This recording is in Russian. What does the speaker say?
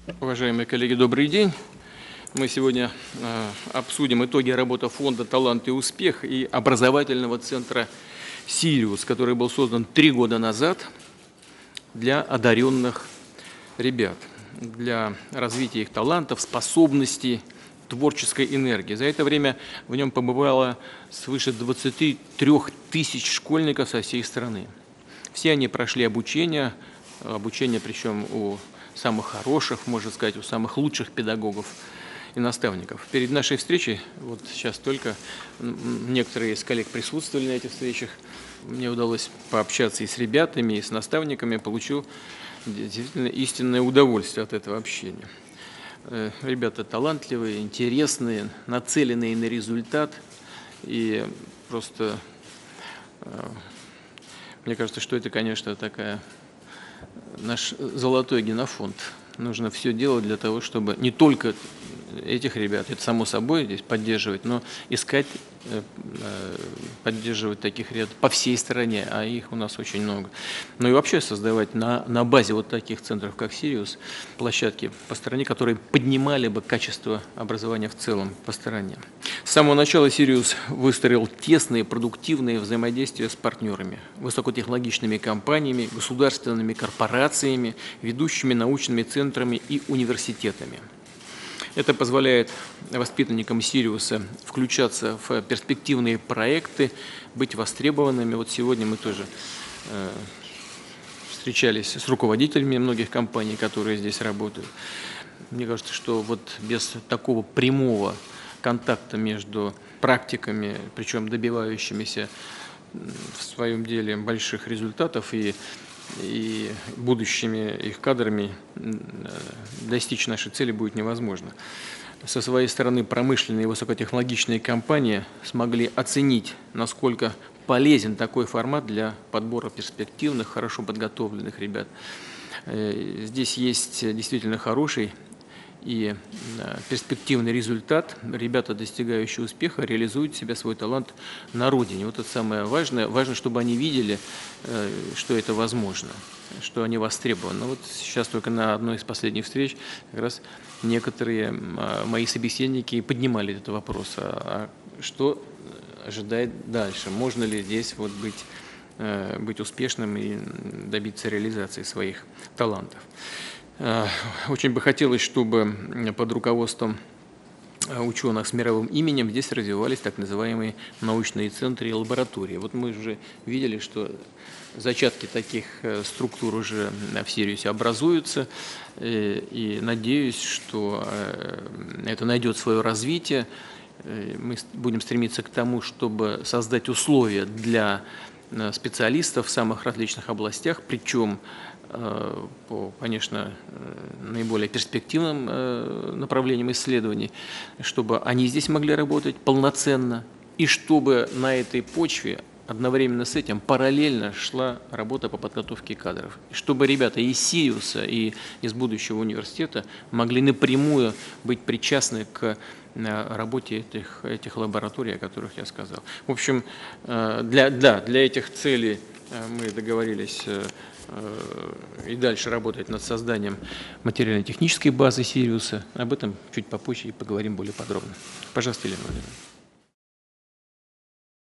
Уважаемые коллеги, добрый день. Мы сегодня обсудим итоги работы фонда «Талант и успех» и образовательного центра «Сириус», который был создан 3 года назад для одаренных ребят, для развития их талантов, способностей, творческой энергии. За это время в нем побывало свыше 23 тысяч школьников со всей страны. Все они прошли обучение причем у самых хороших, можно сказать, у самых лучших педагогов и наставников. Перед нашей встречей, вот сейчас только некоторые из коллег присутствовали на этих встречах, мне удалось пообщаться и с ребятами, и с наставниками, получил действительно истинное удовольствие от этого общения. Ребята талантливые, интересные, нацеленные на результат, и просто мне кажется, что это, конечно, наш золотой генофонд. Нужно все делать для того, чтобы не только этих ребят, это само собой здесь поддерживать, но искать, поддерживать таких ребят по всей стране, а их у нас очень много. Ну и вообще создавать на базе вот таких центров, как «Сириус», площадки по стране, которые поднимали бы качество образования в целом по стране. С самого начала «Сириус» выстроил тесные, продуктивные взаимодействия с партнерами, высокотехнологичными компаниями, государственными корпорациями, ведущими научными центрами и университетами. Это позволяет воспитанникам «Сириуса» включаться в перспективные проекты, быть востребованными. Вот сегодня мы тоже встречались с руководителями многих компаний, которые здесь работают. Мне кажется, что вот без такого прямого контакта между практиками, причем добивающимися в своем деле больших результатов и будущими их кадрами, достичь нашей цели будет невозможно. Со своей стороны промышленные и высокотехнологичные компании смогли оценить, насколько полезен такой формат для подбора перспективных, хорошо подготовленных ребят. Здесь есть действительно хороший и перспективный результат. Ребята, достигающие успеха, реализуют себя, свой талант на родине. Вот это самое важное. Важно, чтобы они видели, что это возможно, что они востребованы. Вот сейчас только на одной из последних встреч как раз некоторые мои собеседники поднимали этот вопрос. А что ожидает дальше? Можно ли здесь вот быть успешным и добиться реализации своих талантов? Очень бы хотелось, чтобы под руководством ученых с мировым именем здесь развивались так называемые научные центры и лаборатории. Вот мы уже видели, что зачатки таких структур уже в «Сириусе» образуются, и надеюсь, что это найдет свое развитие. Мы будем стремиться к тому, чтобы создать условия для специалистов в самых различных областях, причем по, конечно, наиболее перспективным направлениям исследований, чтобы они здесь могли работать полноценно, и чтобы на этой почве одновременно с этим параллельно шла работа по подготовке кадров. И чтобы ребята из «Сириуса» и из будущего университета могли напрямую быть причастны к работе этих лабораторий, о которых я сказал. В общем, для этих целей мы договорились и дальше работать над созданием материально-технической базы «Сириуса». Об этом чуть попозже и поговорим более подробно. Пожалуйста, Елена Владимировна.